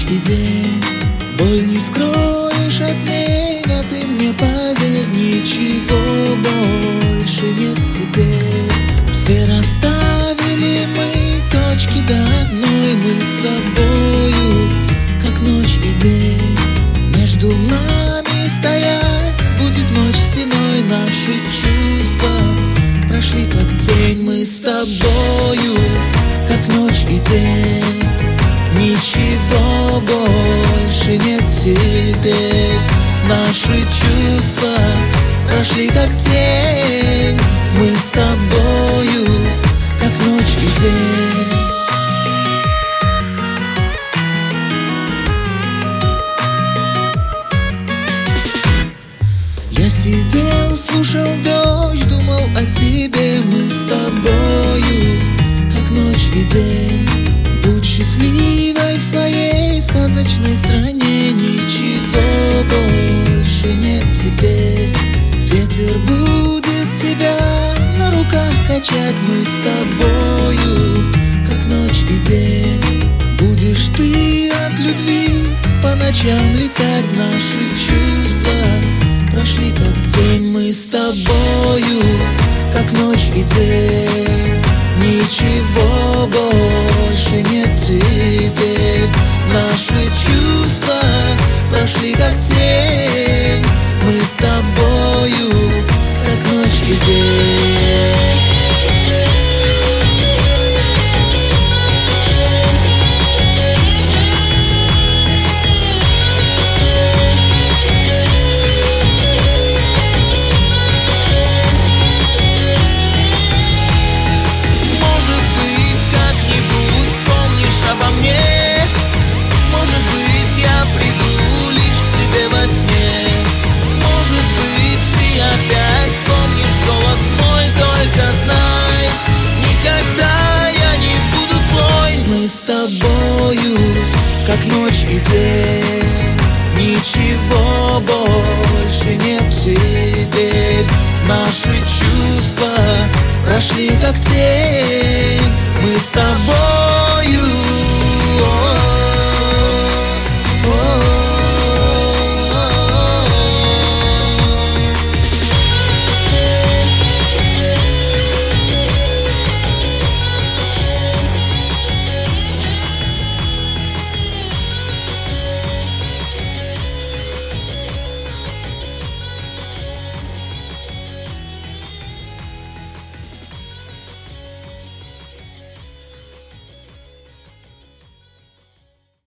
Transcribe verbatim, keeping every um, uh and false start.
и день. Боль не скроешь от меня, ты мне поверь, ничего больше нет теперь. Все расставили мы точки до одной, мы с тобою, как ночь и день. Между нами стоять будет ночь стеной, наши чувства прошли как день. Мы с тобою, как ночь и день. Ничего больше нет теперь. Наши чувства прошли как тень. Мы с тобою, как ночь и день. Я сидел, слушал дождь, думал о тебе. Мы с тобою, как ночь и день. Будь счастливой в своей сказочной стране. Ничего больше нет теперь. Ветер будет тебя на руках качать. Мы с тобою, как ночь и день. Будешь ты от любви по ночам летать. Наши чувства прошли как день. Мы с тобою, как ночь и день. Ничего больше нет теперь. Наши чувства прошли как тень. Мы с тобою, как ночь и день. Как ночь и день. Ничего больше нет теперь. Наши чувства прошли как тень. Мы с тобой.